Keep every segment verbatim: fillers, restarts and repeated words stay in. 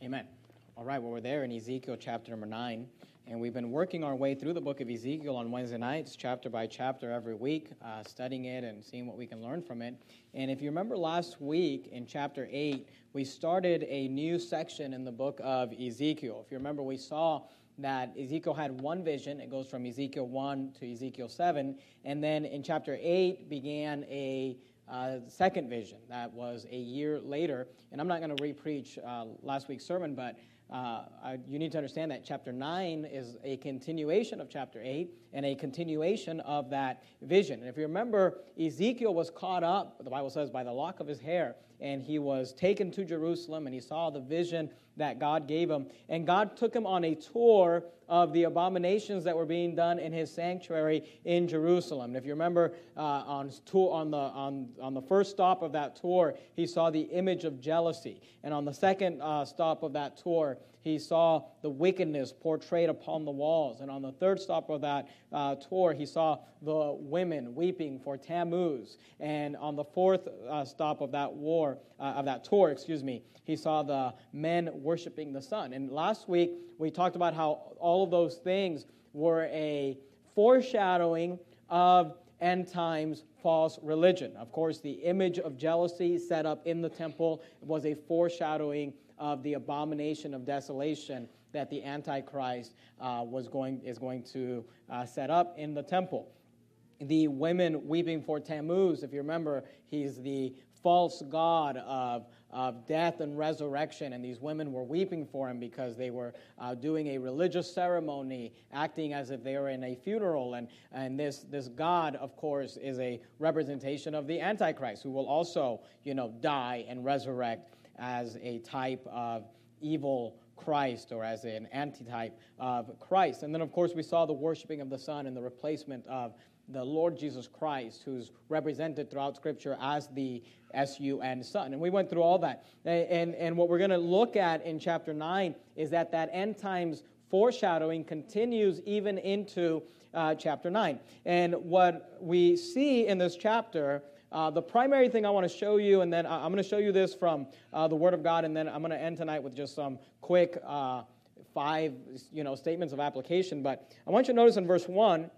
Amen. All right, well, we're there in Ezekiel chapter number nine, and we've been working our way through the book of Ezekiel on Wednesday nights, chapter by chapter every week, uh, studying it and seeing what we can learn from it. And if you remember last week in chapter eight, we started a new section in the book of Ezekiel. If you remember, we saw that Ezekiel had one vision. It goes from Ezekiel one to Ezekiel seven, and then in chapter eight began a Uh, second vision that was a year later. And I'm not going to re-preach uh, last week's sermon, but uh, I, you need to understand that chapter nine is a continuation of chapter eight and a continuation of that vision. And if you remember, Ezekiel was caught up, the Bible says, by the lock of his hair, and he was taken to Jerusalem, and he saw the vision that God gave him. And God took him on a tour of the abominations that were being done in his sanctuary in Jerusalem. And if you remember, uh, on tour, on the on on the first stop of that tour, he saw the image of jealousy, and on the second uh, stop of that tour, he saw the wickedness portrayed upon the walls, and on the third stop of that uh, tour, he saw the women weeping for Tammuz, and on the fourth uh, stop of that war uh, of that tour, excuse me, he saw the men worshiping the sun. And last week we talked about how all of those things were a foreshadowing of end times false religion. Of course, the image of jealousy set up in the temple was a foreshadowing of the abomination of desolation that the Antichrist uh, was going is going to uh, set up in the temple. The women weeping for Tammuz, if you remember, he's the false god of, of death and resurrection, and these women were weeping for him because they were uh, doing a religious ceremony, acting as if they were in a funeral, and, and this, this god, of course, is a representation of the Antichrist, who will also, you know, die and resurrect as a type of evil Christ, or as an antitype of Christ. And then, of course, we saw the worshiping of the sun and the replacement of the Lord Jesus Christ, who's represented throughout Scripture as the S U N Son. And we went through all that. And, and what we're going to look at in chapter nine is that that end times foreshadowing continues even into uh, chapter nine. And what we see in this chapter, uh, the primary thing I want to show you, and then I'm going to show you this from uh, the Word of God, and then I'm going to end tonight with just some quick uh, five you know, statements of application. But I want you to notice in verse one,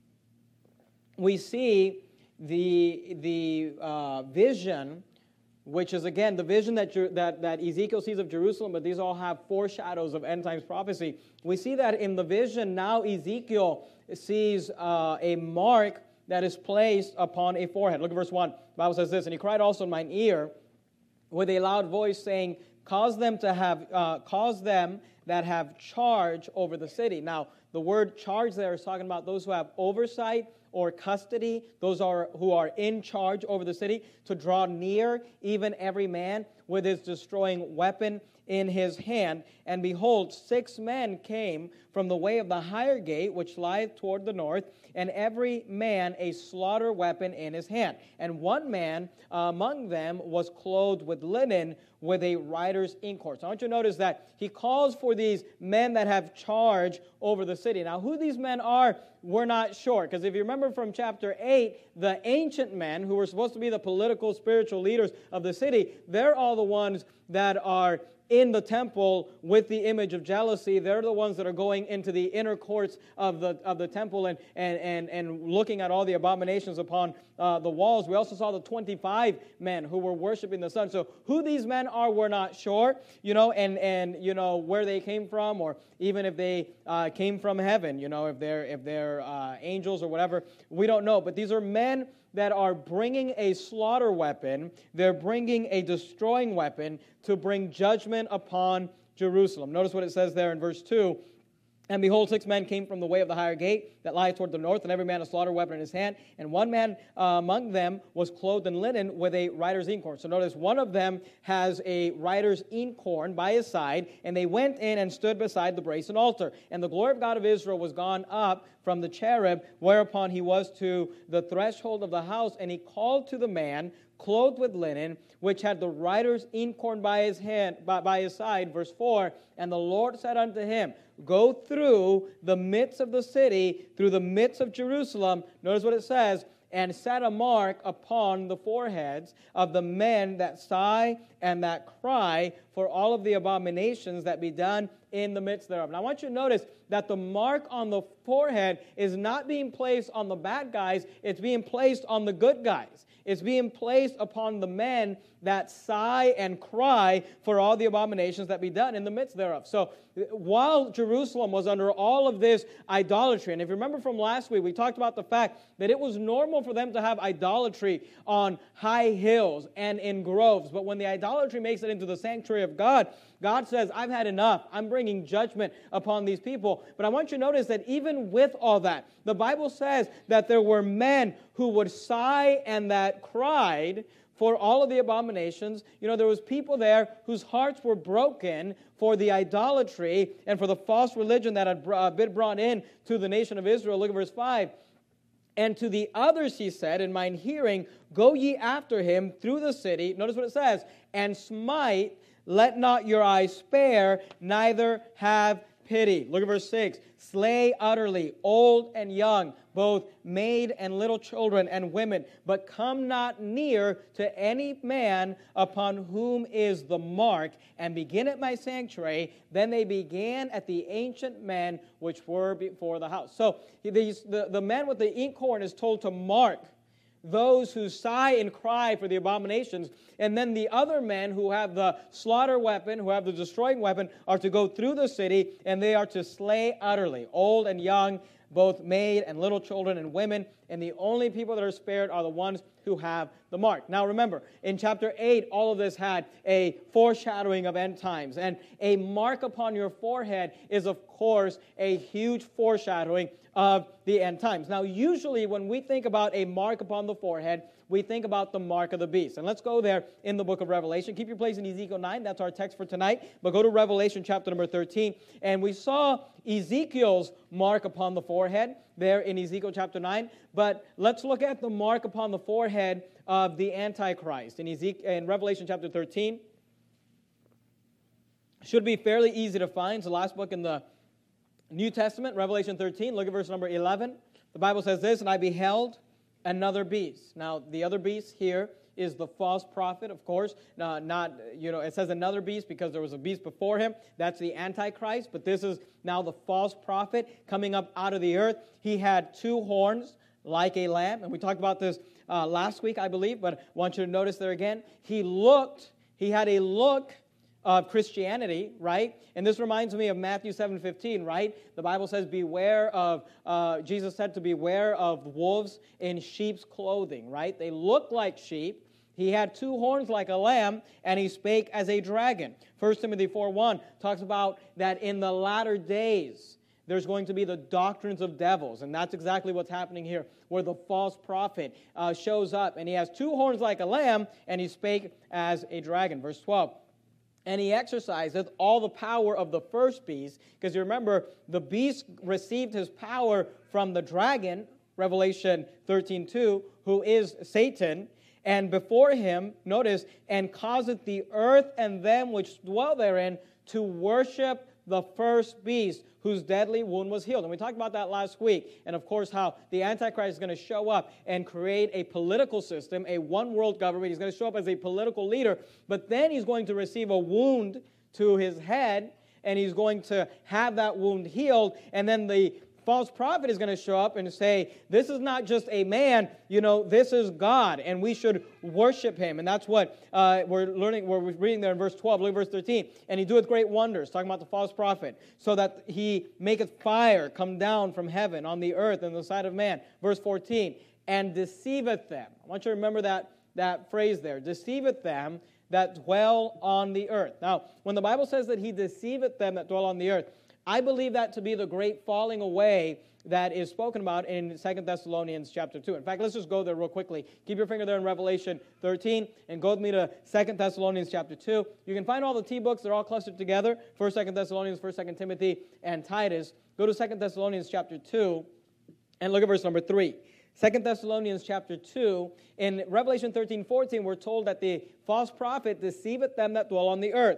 we see the the uh, vision, which is, again, the vision that, that, that Ezekiel sees of Jerusalem, but these all have foreshadows of end times prophecy. We see that in the vision, now Ezekiel sees uh, a mark that is placed upon a forehead. Look at verse one. The Bible says this, "And he cried also in mine ear with a loud voice, saying, Cause them to have, uh, cause them that have charge over the city." Now, the word charge there is talking about those who have oversight or custody, those are who are in charge over the city, to draw near, even every man with his destroying weapon in his hand. And behold, six men came from the way of the higher gate, which lieth toward the north, and every man a slaughter weapon in his hand. And one man uh, among them was clothed with linen, with a writer's inkhorn. So I want you to notice that he calls for these men that have charge over the city. Now, who these men are, we're not sure. Because if you remember from chapter eight, the ancient men, who were supposed to be the political, spiritual leaders of the city, they're all the ones that are in the temple with the image of jealousy. They're the ones that are going into the inner courts of the of the temple and and and, and looking at all the abominations upon uh, the walls. We also saw the twenty-five men who were worshiping the sun. So who these men are, we're not sure, you know, and and you know where they came from, or even if they uh, came from heaven, you know, if they're if they're uh, angels or whatever, we don't know. But these are men that are bringing a slaughter weapon. They're bringing a destroying weapon to bring judgment upon Jerusalem. Notice what it says there in verse two. "And behold, six men came from the way of the higher gate that lieth toward the north, and every man a slaughter weapon in his hand. And one man uh, among them was clothed in linen with a writer's inkhorn." So notice one of them has a writer's inkhorn by his side, and they went in and stood beside the brazen altar. And the glory of God of Israel was gone up from the cherub, whereupon he was to the threshold of the house, and he called to the man clothed with linen, which had the writer's inkhorn by his hand, by, by his side. Verse four, "And the Lord said unto him, Go through the midst of the city, through the midst of Jerusalem." Notice what it says, "And set a mark upon the foreheads of the men that sigh and that cry for all of the abominations that be done in the midst thereof. And I want you to notice that the mark on the forehead is not being placed on the bad guys, it's being placed on the good guys. It's being placed upon the men that sigh and cry for all the abominations that be done in the midst thereof. So while Jerusalem was under all of this idolatry, and if you remember from last week, we talked about the fact that it was normal for them to have idolatry on high hills and in groves. But when the idolatry makes it into the sanctuary of God, God says, I've had enough. I'm bringing judgment upon these people. But I want you to notice that even with all that, the Bible says that there were men who would sigh and that cried for all of the abominations. You know, there was people there whose hearts were broken for the idolatry and for the false religion that had been brought in to the nation of Israel. Look at verse five. And to the others he said, in mine hearing, go ye after him through the city. Notice what it says. And smite, let not your eyes spare, neither have pity. Look at verse six. Slay utterly, old and young, both maid and little children and women, but come not near to any man upon whom is the mark, and begin at my sanctuary. Then they began at the ancient men which were before the house. So these, the, the man with the inkhorn is told to mark those who sigh and cry for the abominations, and then the other men who have the slaughter weapon, who have the destroying weapon, are to go through the city, and they are to slay utterly, old and young, both maid and little children and women, and the only people that are spared are the ones who have the mark. Now remember, in chapter eight, all of this had a foreshadowing of end times, and a mark upon your forehead is, of course, a huge foreshadowing of the end times. Now, usually when we think about a mark upon the forehead, we think about the mark of the beast. And let's go there in the book of Revelation. Keep your place in Ezekiel nine. That's our text for tonight. But go to Revelation chapter number thirteen. And we saw Ezekiel's mark upon the forehead there in Ezekiel chapter nine. But let's look at the mark upon the forehead of the Antichrist in, Ezekiel, in Revelation chapter thirteen. Should be fairly easy to find. It's the last book in the New Testament, Revelation thirteen. Look at verse number eleven. The Bible says this, and I beheld another beast. Now, the other beast here is the false prophet, of course. Uh, not, you know, it says another beast because there was a beast before him. That's the Antichrist. But this is now the false prophet coming up out of the earth. He had two horns like a lamb. And we talked about this uh, last week, I believe. But I want you to notice there again. He looked, he had a look of Christianity, right? And this reminds me of Matthew seven fifteen, right? The Bible says, beware of, uh, Jesus said to beware of wolves in sheep's clothing, right? They look like sheep. He had two horns like a lamb, and he spake as a dragon. First Timothy four one talks about that in the latter days, there's going to be the doctrines of devils, and that's exactly what's happening here, where the false prophet uh, shows up, and he has two horns like a lamb, and he spake as a dragon. Verse twelve. And he exerciseth all the power of the first beast, because you remember, the beast received his power from the dragon, Revelation thirteen two, who is Satan, and before him, notice, and causeth the earth and them which dwell therein to worship the first beast, whose deadly wound was healed. And we talked about that last week. And of course, how the Antichrist is going to show up and create a political system, a one-world government. He's going to show up as a political leader. But then he's going to receive a wound to his head, and he's going to have that wound healed. And then the false prophet is going to show up and say, this is not just a man, you know, this is God, and we should worship him. And that's what uh, we're learning, we're reading there in verse twelve. Look at verse thirteen. And he doeth great wonders, talking about the false prophet, so that he maketh fire come down from heaven on the earth and the sight of man. Verse fourteen. And deceiveth them. I want you to remember that, that phrase there. Deceiveth them that dwell on the earth. Now, when the Bible says that he deceiveth them that dwell on the earth, I believe that to be the great falling away that is spoken about in Second Thessalonians chapter two. In fact, let's just go there real quickly. Keep your finger there in Revelation thirteen and go with me to Second Thessalonians chapter two. You can find all the T books. They're all clustered together. First, Second Thessalonians, First, Second Timothy, and Titus. Go to Second Thessalonians chapter two and look at verse number three. Second Thessalonians chapter two, in Revelation thirteen fourteen, we're told that the false prophet deceiveth them that dwell on the earth.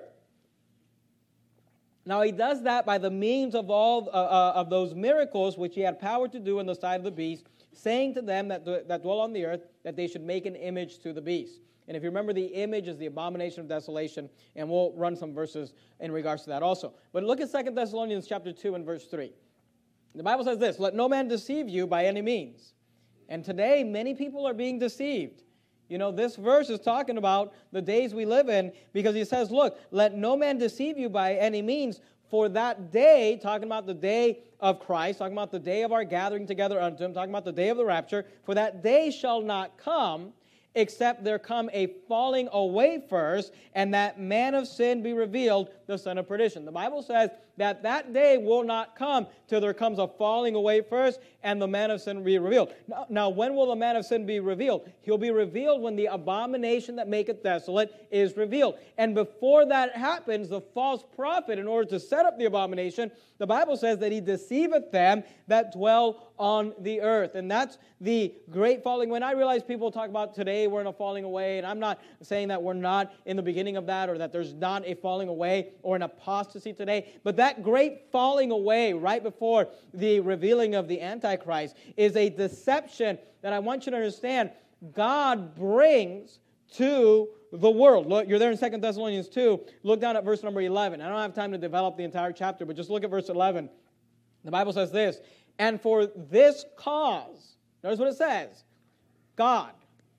Now, he does that by the means of all uh, uh, of those miracles which he had power to do in the sight of the beast, saying to them that, that dwell on the earth that they should make an image to the beast. And if you remember, the image is the abomination of desolation, and we'll run some verses in regards to that also. But look at Second Thessalonians chapter two and verse three. The Bible says this, "Let no man deceive you by any means." And today, many people are being deceived. You know, this verse is talking about the days we live in, because he says, look, let no man deceive you by any means, for that day, talking about the day of Christ, talking about the day of our gathering together unto him, talking about the day of the rapture, for that day shall not come, except there come a falling away first, and that man of sin be revealed, the son of perdition. The Bible says that that day will not come till there comes a falling away first, and the man of sin be revealed. Now, now, when will the man of sin be revealed? He'll be revealed when the abomination that maketh desolate is revealed. And before that happens, the false prophet, in order to set up the abomination, the Bible says that he deceiveth them that dwell on the earth. And that's the great falling. When I realize people talk about today we're in a falling away, and I'm not saying that we're not in the beginning of that, or that there's not a falling away or an apostasy today, but that great falling away right before the revealing of the Antichrist is a deception that I want you to understand God brings to the world. Look, you're there in Second Thessalonians two. Look down at verse number eleven. I don't have time to develop the entire chapter, but just look at verse eleven. The Bible says this, "And for this cause," notice what it says, God.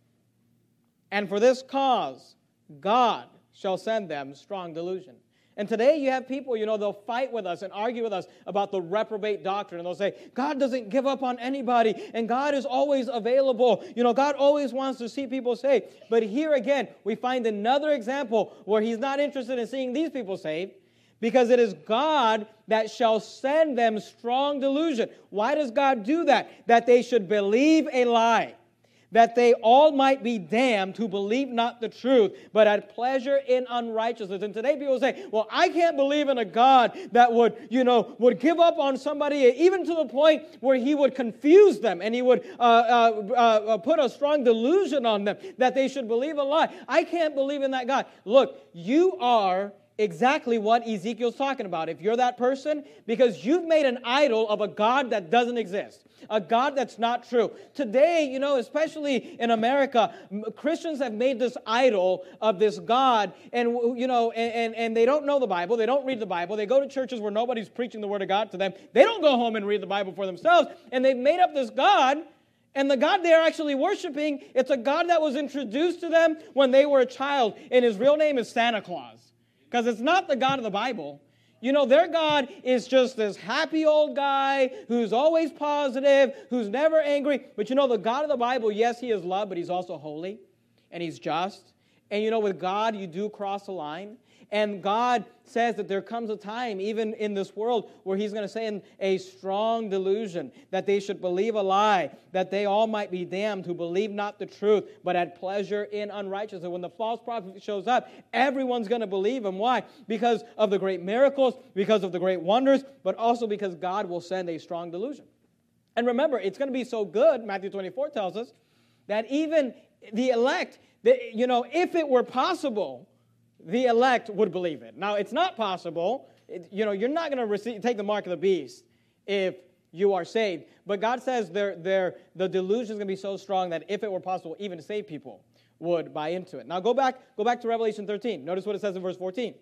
"And for this cause, God shall send them strong delusion." And today you have people, you know, they'll fight with us and argue with us about the reprobate doctrine. And they'll say, God doesn't give up on anybody, and God is always available. You know, God always wants to see people saved. But here again, we find another example where he's not interested in seeing these people saved, because it is God that shall send them strong delusion. Why does God do that? That they should believe a lie, that they all might be damned who believe not the truth, but had pleasure in unrighteousness. And today people say, well, I can't believe in a God that would, you know, would give up on somebody, even to the point where he would confuse them, and he would uh, uh, uh, put a strong delusion on them, that they should believe a lie. I can't believe in that God. Look, you are exactly what Ezekiel's talking about, if you're that person, because you've made an idol of a God that doesn't exist, a God that's not true. Today, you know, especially in America, Christians have made this idol of this God, and, you know, and, and, and they don't know the Bible, they don't read the Bible, they go to churches where nobody's preaching the Word of God to them, they don't go home and read the Bible for themselves, and they've made up this God. And the God they're actually worshiping, it's a God that was introduced to them when they were a child, and his real name is Santa Claus. Because it's not the God of the Bible. You know, their God is just this happy old guy who's always positive, who's never angry. But you know, the God of the Bible, yes, he is love, but he's also holy, and he's just. And you know, with God, you do cross a line. And God says that there comes a time, even in this world, where he's going to send a strong delusion, that they should believe a lie, that they all might be damned who believe not the truth, but had pleasure in unrighteousness. And when the false prophet shows up, everyone's going to believe him. Why? Because of the great miracles, because of the great wonders, but also because God will send a strong delusion. And remember, it's going to be so good, Matthew twenty-four tells us, that even the elect, that, you know, if it were possible, the elect would believe it. Now, it's not possible. It, you know, you're not going to receive, take the mark of the beast if you are saved. But God says they're, they're, the delusion is going to be so strong that if it were possible, even saved people would buy into it. Now, go back, go back to Revelation thirteen. Notice what it says in verse fourteen.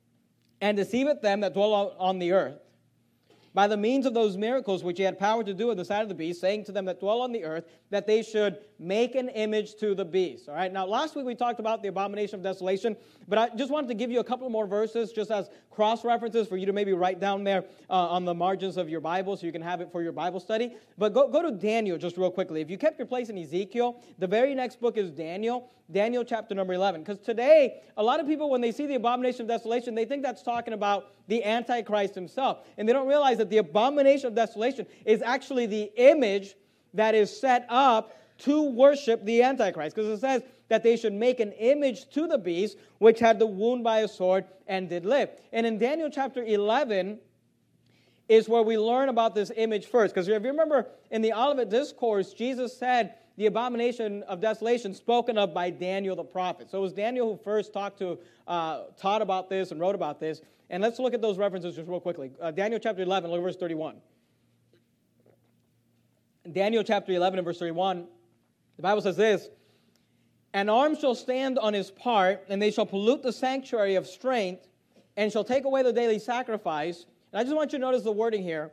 "And deceiveth them that dwell on the earth, by the means of those miracles which he had power to do on the side of the beast, saying to them that dwell on the earth, that they should make an image to the beast." All right, now last week we talked about the abomination of desolation, but I just wanted to give you a couple more verses just as cross-references for you to maybe write down there uh, on the margins of your Bible so you can have it for your Bible study. But go, go to Daniel just real quickly. If you kept your place in Ezekiel, the very next book is Daniel, Daniel chapter number eleven. Because today, a lot of people, when they see the abomination of desolation, they think that's talking about the Antichrist himself. And they don't realize that the abomination of desolation is actually the image that is set up to worship the Antichrist. Because it says that they should make an image to the beast, which had the wound by a sword and did live. And in Daniel chapter eleven is where we learn about this image first. Because if you remember in the Olivet Discourse, Jesus said the abomination of desolation spoken of by Daniel the prophet. So it was Daniel who first talked to, uh, taught about this and wrote about this. And let's look at those references just real quickly. Uh, Daniel chapter eleven, look at verse thirty-one. Daniel chapter eleven and verse thirty-one, the Bible says this, An arm shall stand on his part, and they shall pollute the sanctuary of strength, and shall take away the daily sacrifice. And I just want you to notice the wording here.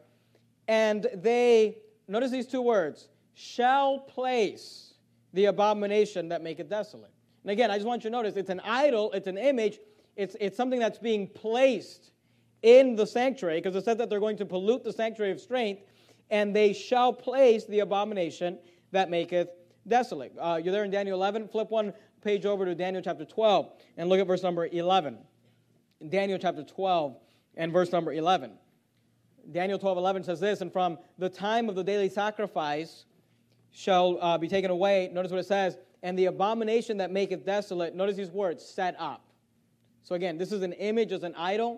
And they, notice these two words, shall place the abomination that maketh desolate. And again, I just want you to notice, it's an idol, it's an image, it's, it's something that's being placed in the sanctuary, because it says that they're going to pollute the sanctuary of strength, and they shall place the abomination that maketh desolate. Uh, you're there in Daniel eleven. Flip one page over to Daniel chapter twelve, and look at verse number eleven. In Daniel chapter twelve and verse number eleven. Daniel twelve eleven says this, and from the time of the daily sacrifice shall uh, be taken away. Notice what it says, and the abomination that maketh desolate, notice these words, set up. So again, this is an image, as an idol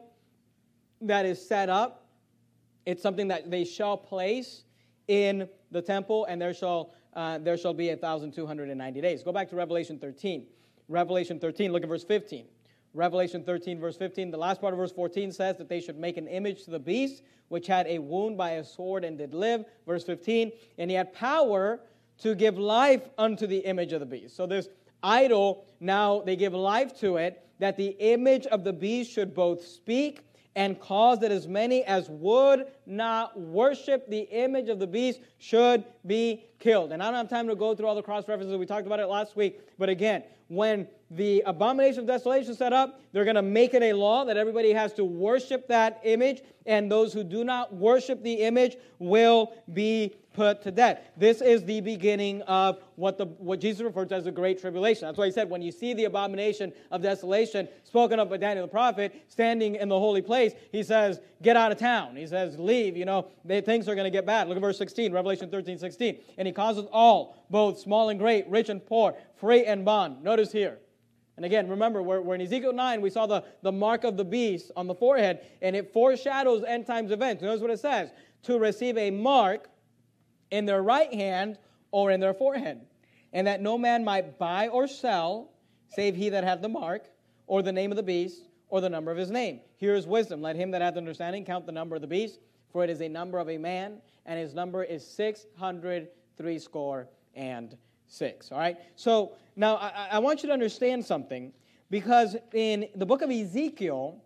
that is set up. It's something that they shall place in the temple, and there shall uh, there shall be one thousand two hundred ninety days. Go back to Revelation thirteen. Revelation thirteen, look at verse fifteen. Revelation thirteen, verse fifteen, the last part of verse fourteen says that they should make an image to the beast, which had a wound by a sword and did live. Verse fifteen, and he had power to give life unto the image of the beast. So this idol, now they give life to it, that the image of the beast should both speak and cause that as many as would not worship the image of the beast should be killed. And I don't have time to go through all the cross references. We talked about it last week. But again, when the abomination of desolation is set up, they're going to make it a law that everybody has to worship that image, and those who do not worship the image will be put to death. This is the beginning of what the what Jesus referred to as the Great Tribulation. That's why he said, when you see the abomination of desolation spoken of by Daniel the prophet standing in the holy place, he says, get out of town. He says, leave. You know, they, things are going to get bad. Look at verse sixteen, Revelation thirteen, sixteen. And he causes all, both small and great, rich and poor, free and bond. Notice here. And again, remember, we're, we're in Ezekiel nine, we saw the, the mark of the beast on the forehead, and it foreshadows end times events. Notice what it says, to receive a mark in their right hand or in their forehead, and that no man might buy or sell, save he that hath the mark, or the name of the beast, or the number of his name. Here is wisdom. Let him that hath understanding count the number of the beast, for it is a number of a man, and his number is six hundred threescore and six. All right? So now I, I want you to understand something, because in the book of Ezekiel,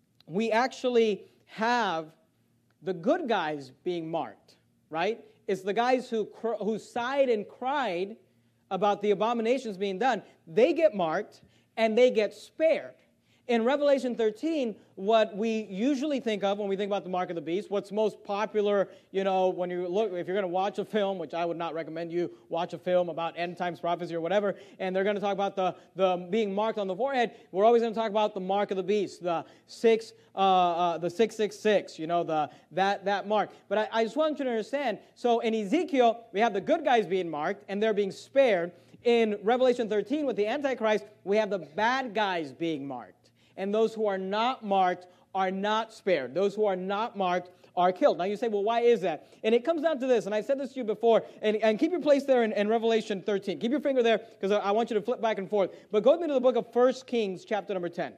we actually have the good guys being marked, right? It's the guys who who sighed and cried about the abominations being done. They get marked, and they get spared. In Revelation thirteen, what we usually think of when we think about the mark of the beast, what's most popular, you know, when you look, if you're going to watch a film, which I would not recommend you watch a film about end times prophecy or whatever, and they're going to talk about the, the being marked on the forehead, we're always going to talk about the mark of the beast, the six, uh, uh, the six six six, you know, the that that mark. But I, I just want you to understand. So in Ezekiel, we have the good guys being marked, and they're being spared. In Revelation thirteen, with the Antichrist, we have the bad guys being marked. And those who are not marked are not spared. Those who are not marked are killed. Now you say, well, why is that? And it comes down to this, and I've said this to you before, and, and keep your place there in, in Revelation thirteen. Keep your finger there, because I, I want you to flip back and forth. But go with me to the book of First Kings, chapter number ten.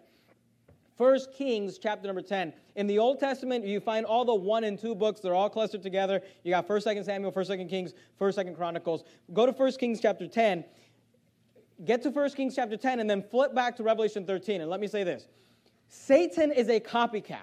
First Kings, chapter number ten. In the Old Testament, you find all the one and two books. They're all clustered together. You got First, Second Samuel, First, Second Kings, First, Second Chronicles. Go to First Kings, chapter ten. Get to First Kings chapter ten, and then flip back to Revelation thirteen. And let me say this. Satan is a copycat.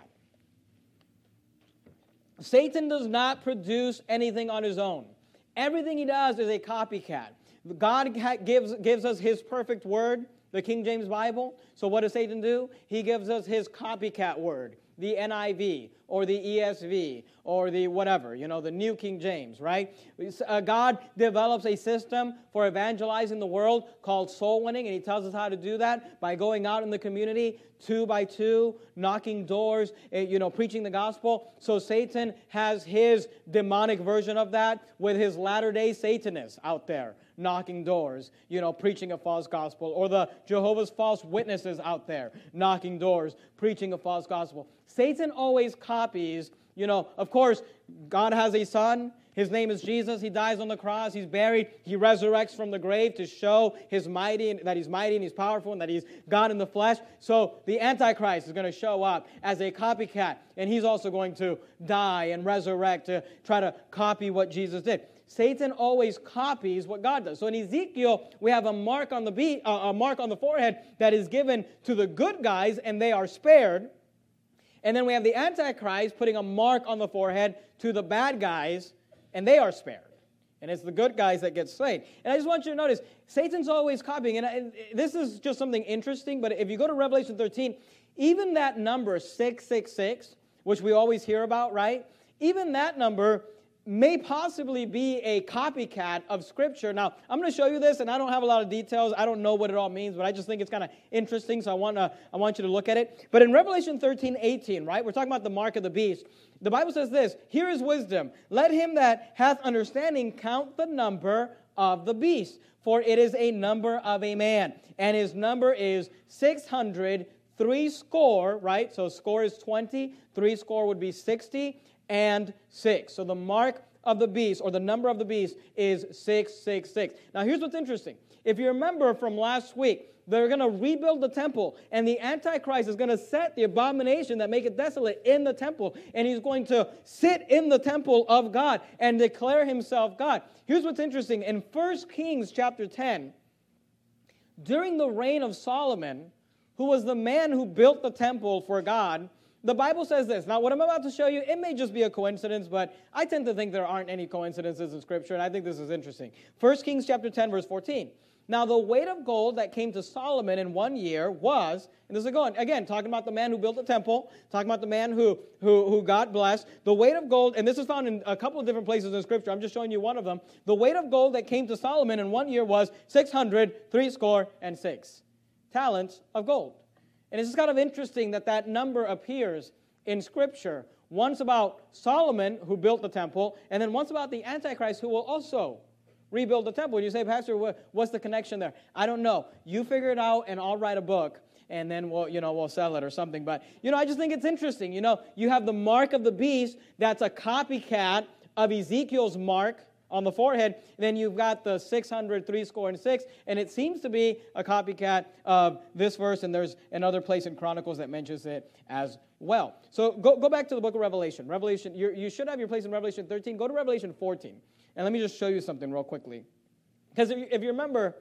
Satan does not produce anything on his own. Everything he does is a copycat. God gives, gives us his perfect word, the King James Bible. So what does Satan do? He gives us his copycat word, the N I V, or the E S V, or the whatever, you know, the New King James, right? Uh, God develops a system for evangelizing the world called soul winning, and he tells us how to do that by going out in the community, two by two, knocking doors, uh, you know, preaching the gospel. So Satan has his demonic version of that with his latter-day Satanists out there, knocking doors, you know, preaching a false gospel, or the Jehovah's false witnesses out there, knocking doors, preaching a false gospel. Satan always copies, you know, of course, God has a son. His name is Jesus. He dies on the cross. He's buried. He resurrects from the grave to show his mighty, that he's mighty and he's powerful and that he's God in the flesh. So the Antichrist is going to show up as a copycat, and he's also going to die and resurrect to try to copy what Jesus did. Satan always copies what God does. So in Ezekiel, we have a mark on the be- uh, a mark on the forehead that is given to the good guys, and they are spared. And then we have the Antichrist putting a mark on the forehead to the bad guys, and they are spared. And it's the good guys that get slain. And I just want you to notice, Satan's always copying. And I, this is just something interesting, but if you go to Revelation thirteen, even that number, six six six, which we always hear about, right? Even that number may possibly be a copycat of Scripture. Now, I'm going to show you this, and I don't have a lot of details. I don't know what it all means, but I just think it's kind of interesting, so I want to I want you to look at it. But in Revelation thirteen eighteen, right, we're talking about the mark of the beast. The Bible says this, here is wisdom. Let him that hath understanding count the number of the beast, for it is a number of a man, and his number is six hundred three score, right? So score is twenty, three score would be sixty, and six. So the mark of the beast, or the number of the beast, is six six six. Now here's what's interesting. If you remember from last week, they're going to rebuild the temple, and the Antichrist is going to set the abomination that make it desolate in the temple, and he's going to sit in the temple of God and declare himself God. Here's what's interesting. In First Kings chapter ten, during the reign of Solomon, who was the man who built the temple for God, the Bible says this. Now, what I'm about to show you, it may just be a coincidence, but I tend to think there aren't any coincidences in Scripture, and I think this is interesting. First Kings chapter ten, verse fourteen. Now, the weight of gold that came to Solomon in one year was, and this is going, again, talking about the man who built the temple, talking about the man who, who, who God blessed. The weight of gold, and this is found in a couple of different places in Scripture. I'm just showing you one of them. The weight of gold that came to Solomon in one year was six hundred, three score, and six talents of gold. And it's just kind of interesting that that number appears in Scripture. Once about Solomon, who built the temple, and then once about the Antichrist, who will also rebuild the temple. And you say, Pastor, what, what's the connection there? I don't know. You figure it out, and I'll write a book, and then we'll, you know, we'll sell it or something. But, you know, I just think it's interesting. You know, you have the mark of the beast. That's a copycat of Ezekiel's mark on the forehead. And then you've got the six hundred, three score, and six. And it seems to be a copycat of this verse, and there's another place in Chronicles that mentions it as well. So go, go back to the book of Revelation. Revelation, you you should have your place in Revelation thirteen. Go to Revelation fourteen. And let me just show you something real quickly. Because if you, if you remember,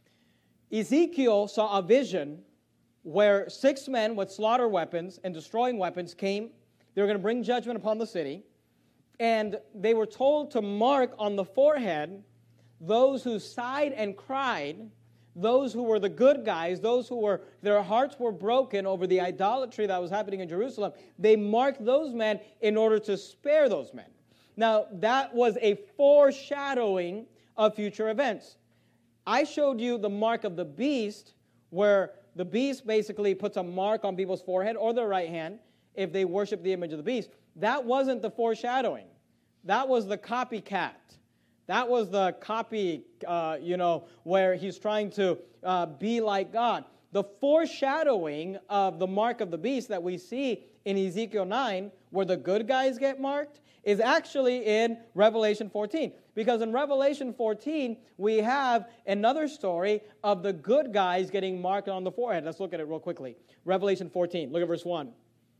Ezekiel saw a vision where six men with slaughter weapons and destroying weapons came. They were going to bring judgment upon the city. And they were told to mark on the forehead those who sighed and cried, those who were the good guys, those who were, their hearts were broken over the idolatry that was happening in Jerusalem. They marked those men in order to spare those men. Now, that was a foreshadowing of future events. I showed you the mark of the beast, where the beast basically puts a mark on people's forehead or their right hand if they worship the image of the beast. That wasn't the foreshadowing. That was the copycat. That was the copy, uh, you know, where he's trying to uh, be like God. The foreshadowing of the mark of the beast that we see in Ezekiel nine, where the good guys get marked, is actually in Revelation fourteen. Because in Revelation fourteen, we have another story of the good guys getting marked on the forehead. Let's look at it real quickly. Revelation fourteen, look at verse one.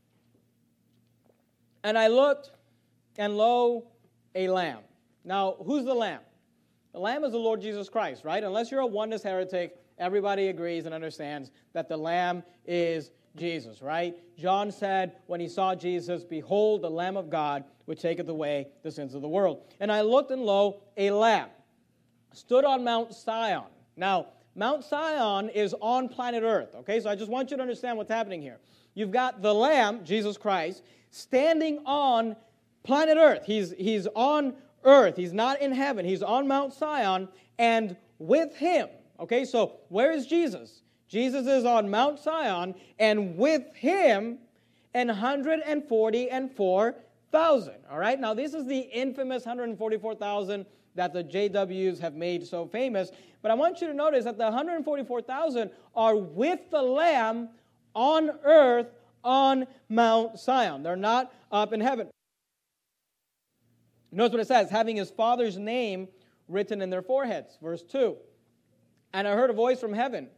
And I looked, and lo, a lamb. Now, who's the lamb? The lamb is the Lord Jesus Christ, right? Unless you're a oneness heretic, everybody agrees and understands that the lamb is Jesus, right? John said when he saw Jesus, behold, the Lamb of God, which taketh away the sins of the world. And I looked, and lo, a lamb stood on Mount Sion. Now, Mount Sion is on planet Earth, okay? So I just want you to understand what's happening here. You've got the Lamb, Jesus Christ, standing on planet Earth. He's, he's on Earth. He's not in heaven. He's on Mount Sion, and with him, okay? So where is Jesus? Jesus is on Mount Sion, and with him, an hundred and forty and four thousand. All right? Now, this is the infamous one hundred forty-four thousand that the J Ws have made so famous. But I want you to notice that the one hundred forty-four thousand are with the Lamb on earth on Mount Sion. They're not up in heaven. Notice what it says, having his Father's name written in their foreheads. Verse two. And I heard a voice from heaven.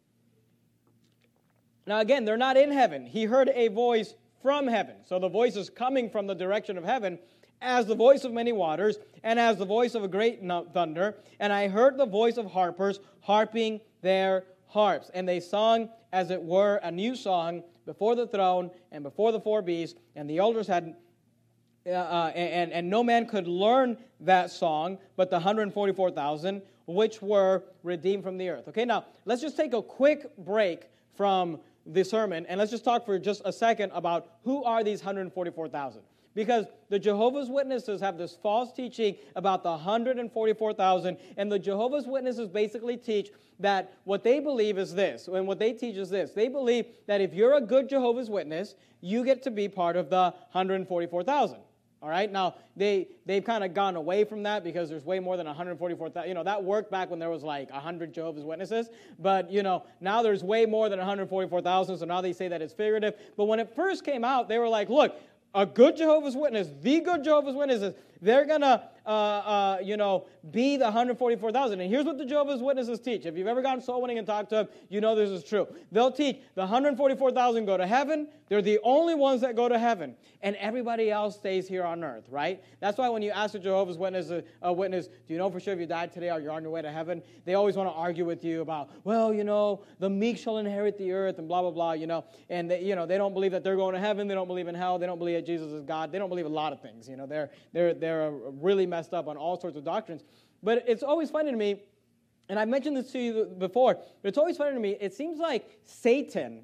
Now again, they're not in heaven. He heard a voice from heaven. So the voice is coming from the direction of heaven. as the voice of many waters, and as the voice of a great thunder. And I heard the voice of harpers harping their harps. And they sung, as it were, a new song before the throne and before the four beasts. And the elders had, uh, uh, and, and no man could learn that song but the one hundred forty-four thousand, which were redeemed from the earth. Okay, now, let's just take a quick break from the sermon, and let's just talk for just a second about who are these one hundred forty-four thousand. Because the Jehovah's Witnesses have this false teaching about the one hundred forty-four thousand, and the Jehovah's Witnesses basically teach that what they believe is this, and what they teach is this. They believe that if you're a good Jehovah's Witness, you get to be part of the one hundred forty-four thousand. All right? Now, they, they've kind of gone away from that because there's way more than one hundred forty-four thousand. You know, that worked back when there was like one hundred Jehovah's Witnesses. But, you know, now there's way more than one hundred forty-four thousand, so now they say that it's figurative. But when it first came out, they were like, look, a good Jehovah's Witness, the good Jehovah's Witnesses, they're going to, uh, uh, you know, be the one hundred forty-four thousand. And here's what the Jehovah's Witnesses teach. If you've ever gone soul winning and talked to them, you know this is true. They'll teach the one hundred forty-four thousand go to heaven. They're the only ones that go to heaven. And everybody else stays here on earth, right? That's why when you ask a Jehovah's Witness, a, a witness, do you know for sure if you died today or you're on your way to heaven? They always want to argue with you about, well, you know, the meek shall inherit the earth and blah, blah, blah, you know. And, they, you know, they don't believe that they're going to heaven. They don't believe in hell. They don't believe that Jesus is God. They don't believe a lot of things. You know, they're, they're, they're really messed up on all sorts of doctrines. But it's always funny to me, and I mentioned this to you before, but it's always funny to me, it seems like Satan,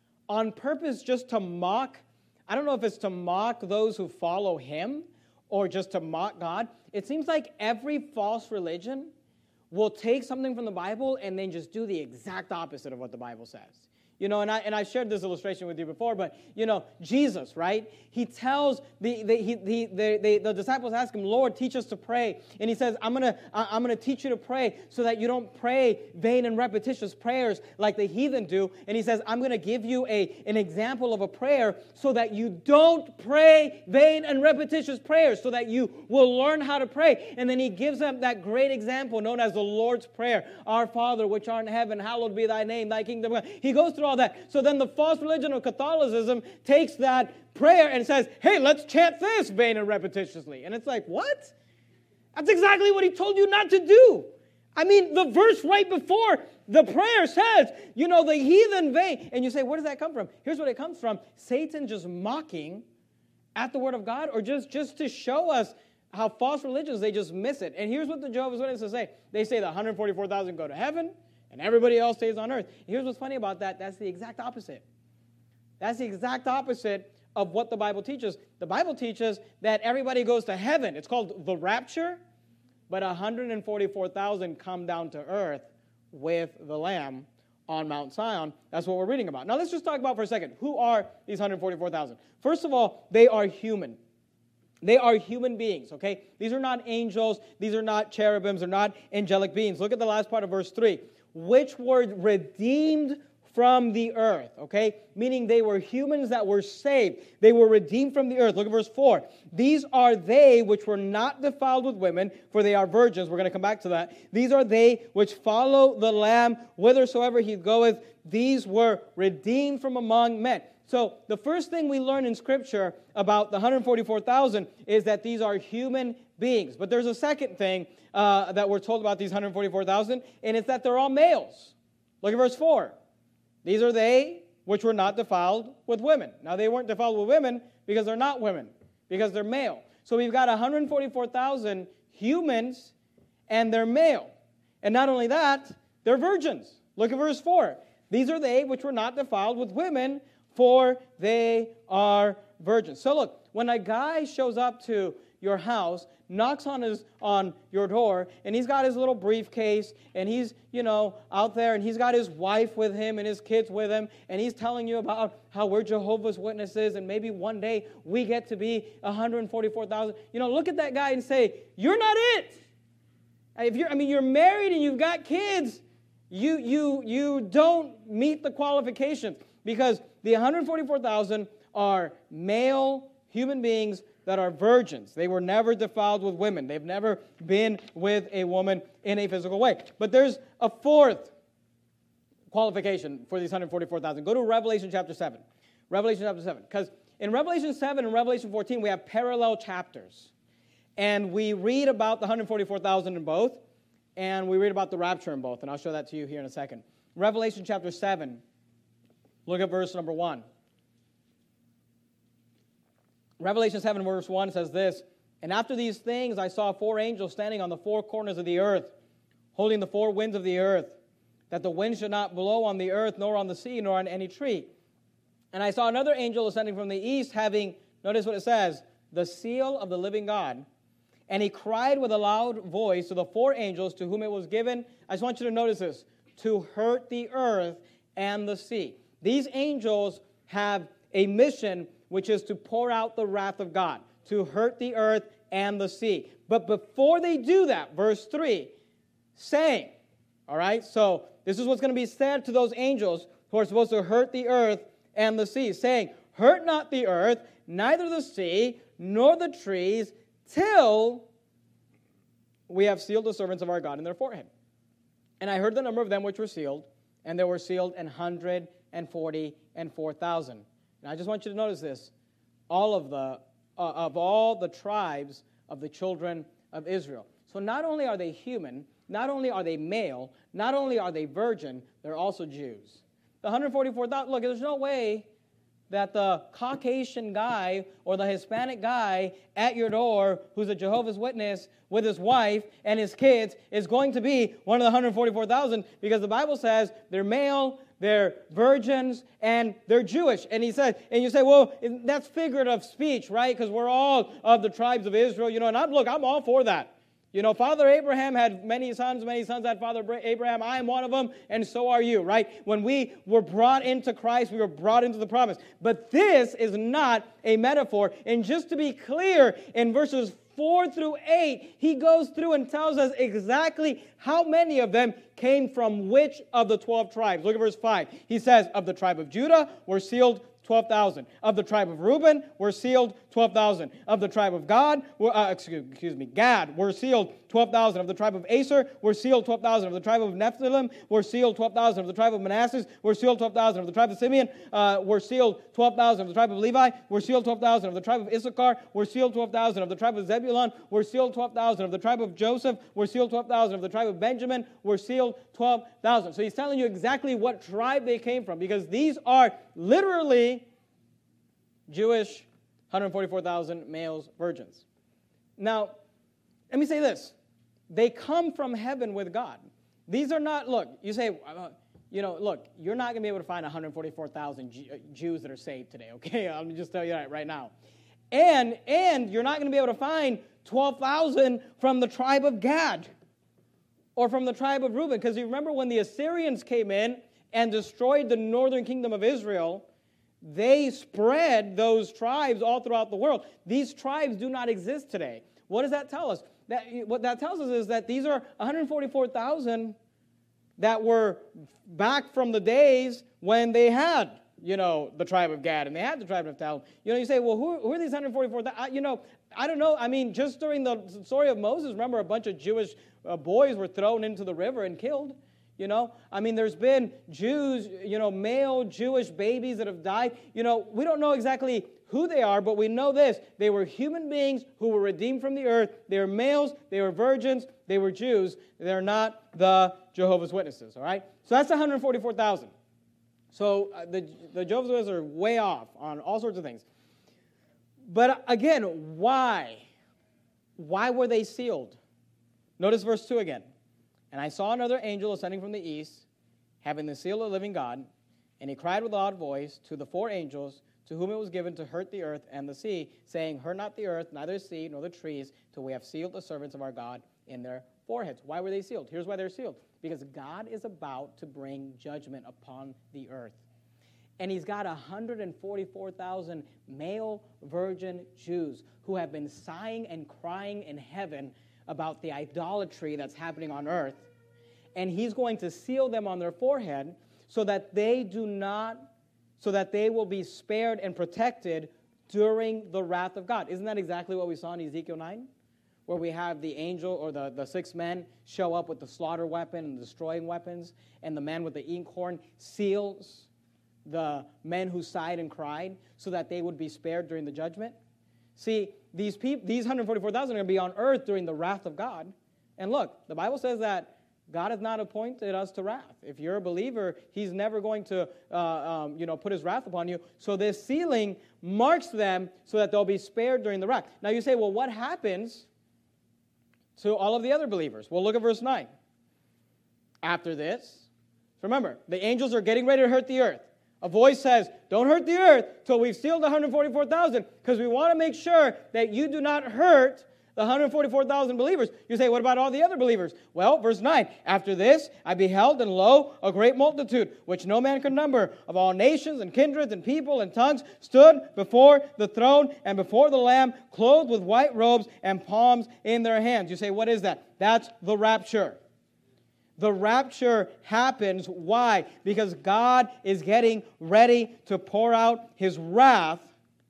on purpose just to mock, I don't know if it's to mock those who follow him or just to mock God. It seems like every false religion will take something from the Bible and then just do the exact opposite of what the Bible says. You know, and I and I shared this illustration with you before, but, you know, Jesus, right? He tells, the the he, the, the, the, the disciples ask him, Lord, teach us to pray. And he says, I'm going to I'm gonna teach you to pray so that you don't pray vain and repetitious prayers like the heathen do. And he says, I'm going to give you a an example of a prayer so that you don't pray vain and repetitious prayers, so that you will learn how to pray. And then he gives them that great example known as the Lord's Prayer. Our Father, which art in heaven, hallowed be thy name, thy kingdom come. He goes through all that. So then the false religion of Catholicism takes that prayer and says, hey, let's chant this vain and repetitiously. And it's like, what? That's exactly what he told you not to do. I mean, the verse right before the prayer says, you know, the heathen vain. And you say, where does that come from? Here's what it comes from. Satan just mocking at the word of God, or just, just to show us how false religions, they just miss it. And here's what the Jehovah's Witnesses say. They say the one hundred forty-four thousand go to heaven, and everybody else stays on earth. Here's what's funny about that. That's the exact opposite. That's the exact opposite of what the Bible teaches. The Bible teaches that everybody goes to heaven. It's called the rapture, but one hundred forty-four thousand come down to earth with the Lamb on Mount Zion. That's what we're reading about. Now let's just talk about for a second. Who are these one hundred forty-four thousand? First of all, they are human. They are human beings, okay? These are not angels. These are not cherubims. They're not angelic beings. Look at the last part of verse three. Which were redeemed from the earth, okay? Meaning they were humans that were saved. They were redeemed from the earth. Look at verse four. These are they which were not defiled with women, for they are virgins. We're going to come back to that. These are they which follow the Lamb whithersoever he goeth. These were redeemed from among men. So the first thing we learn in Scripture about the one hundred forty-four thousand is that these are human beings. But there's a second thing uh, that we're told about these one hundred forty-four thousand, and it's that they're all males. Look at verse four. These are they which were not defiled with women. Now, they weren't defiled with women because they're not women, because they're male. So we've got one hundred forty-four thousand humans, and they're male. And not only that, they're virgins. Look at verse four. These are they which were not defiled with women, for they are virgins. So look, when a guy shows up to your house, knocks on his on your door, and he's got his little briefcase, and he's, you know, out there, and he's got his wife with him and his kids with him, and he's telling you about how we're Jehovah's Witnesses, and maybe one day we get to be one hundred forty-four thousand. You know, look at that guy and say, you're not it. If you're, I mean, you're married and you've got kids, you you you don't meet the qualifications, because the one hundred forty-four thousand are male human beings that are virgins. They were never defiled with women. They've never been with a woman in a physical way. But there's a fourth qualification for these one hundred forty-four thousand. Go to Revelation chapter seven. Revelation chapter seven. Because in Revelation seven and Revelation fourteen, we have parallel chapters. And we read about the one hundred forty-four thousand in both, and we read about the rapture in both, and I'll show that to you here in a second. Revelation chapter seven, look at verse number one. Revelation seven, verse one says this, "And after these things I saw four angels standing on the four corners of the earth, holding the four winds of the earth, that the wind should not blow on the earth, nor on the sea, nor on any tree. And I saw another angel ascending from the east, having," notice what it says, "the seal of the living God. And he cried with a loud voice to the four angels to whom it was given," I just want you to notice this, "to hurt the earth and the sea." These angels have a mission which is to pour out the wrath of God, to hurt the earth and the sea. But before they do that, verse three, saying, all right, so this is what's going to be said to those angels who are supposed to hurt the earth and the sea, saying, "Hurt not the earth, neither the sea, nor the trees, till we have sealed the servants of our God in their forehead. And I heard the number of them which were sealed, and there were sealed an hundred and forty and four thousand." And I just want you to notice this. All of the, uh, of all the tribes of the children of Israel. So not only are they human, not only are they male, not only are they virgin, they're also Jews. The one hundred forty-four thousand, look, there's no way that the Caucasian guy or the Hispanic guy at your door who's a Jehovah's Witness with his wife and his kids is going to be one of the one hundred forty-four thousand, because the Bible says they're male, they're virgins, and they're Jewish. And he said, and you say, well, that's figurative speech, right? Because we're all of the tribes of Israel, you know, and I'm, look, I'm all for that. You know, Father Abraham had many sons, many sons had Father Abraham. I am one of them, and so are you, right? When we were brought into Christ, we were brought into the promise. But this is not a metaphor. And just to be clear, in verses four through eight, he goes through and tells us exactly how many of them came from which of the twelve tribes. Look at verse five. He says, of the tribe of Judah were sealed twelve thousand. Of the tribe of Reuben were sealed twelve thousand. Of the tribe of God, were, uh, excuse, excuse me, Gad were sealed twelve thousand. Of the tribe of Aser were sealed twelve thousand. Of the tribe of Nephilim were sealed twelve thousand. Of the tribe of Manasseh were sealed twelve thousand. Of the tribe of Simeon uh, were sealed twelve thousand. Of the tribe of Levi were sealed twelve thousand. Of the tribe of Issachar were sealed twelve thousand. Of the tribe of Zebulun were sealed twelve thousand. Of the tribe of Joseph were sealed twelve thousand. Of the tribe of Benjamin were sealed twelve thousand. So he's telling you exactly what tribe they came from, because these are literally Jewish one hundred forty-four thousand males, virgins. Now, let me say this. They come from heaven with God. These are not, look, you say, uh, you know, look, you're not going to be able to find one hundred forty-four thousand G- Jews that are saved today, okay? I'll just tell you that right now. And, and you're not going to be able to find twelve thousand from the tribe of Gad or from the tribe of Reuben, because you remember when the Assyrians came in and destroyed the northern kingdom of Israel, they spread those tribes all throughout the world. These tribes do not exist today. What does that tell us? That, what that tells us is that these are one hundred forty-four thousand that were back from the days when they had, you know, the tribe of Gad and they had the tribe of Naphtali. You know, you say, well, who, who are these one hundred forty-four thousand? You know, I don't know. I mean, just during the story of Moses, remember a bunch of Jewish uh, boys were thrown into the river and killed. You know, I mean, there's been Jews, you know, male Jewish babies that have died. You know, we don't know exactly who they are, but we know this. They were human beings who were redeemed from the earth. They were males. They were virgins. They were Jews. They're not the Jehovah's Witnesses, all right? So that's one hundred forty-four thousand. So uh, the, the Jehovah's Witnesses are way off on all sorts of things. But again, why? Why were they sealed? Notice verse two again. "And I saw another angel ascending from the east, having the seal of the living God, and he cried with a loud voice to the four angels to whom it was given to hurt the earth and the sea, saying, Hurt not the earth, neither the sea, nor the trees, till we have sealed the servants of our God in their foreheads." Why were they sealed? Here's why they're sealed. Because God is about to bring judgment upon the earth. And he's got one hundred forty-four thousand male virgin Jews who have been sighing and crying in heaven about the idolatry that's happening on earth. And he's going to seal them on their forehead so that they do not, so that they will be spared and protected during the wrath of God. Isn't that exactly what we saw in Ezekiel nine? Where we have the angel or the, the six men show up with the slaughter weapon and destroying weapons, and the man with the inkhorn seals the men who sighed and cried so that they would be spared during the judgment. See, these people, these one hundred forty-four thousand are going to be on earth during the wrath of God. And look, the Bible says that God has not appointed us to wrath. If you're a believer, he's never going to uh, um, you know, put his wrath upon you. So this sealing marks them so that they'll be spared during the wrath. Now you say, well, what happens to all of the other believers? Well, look at verse nine. After this, remember, the angels are getting ready to hurt the earth. A voice says, don't hurt the earth till we've sealed the one hundred forty-four thousand, because we want to make sure that you do not hurt the one hundred forty-four thousand believers. You say, what about all the other believers? Well, verse nine, after this I beheld, and lo, a great multitude, which no man could number, of all nations and kindreds and people and tongues, stood before the throne and before the Lamb, clothed with white robes and palms in their hands. You say, what is that? That's the rapture. The rapture happens. Why? Because God is getting ready to pour out his wrath,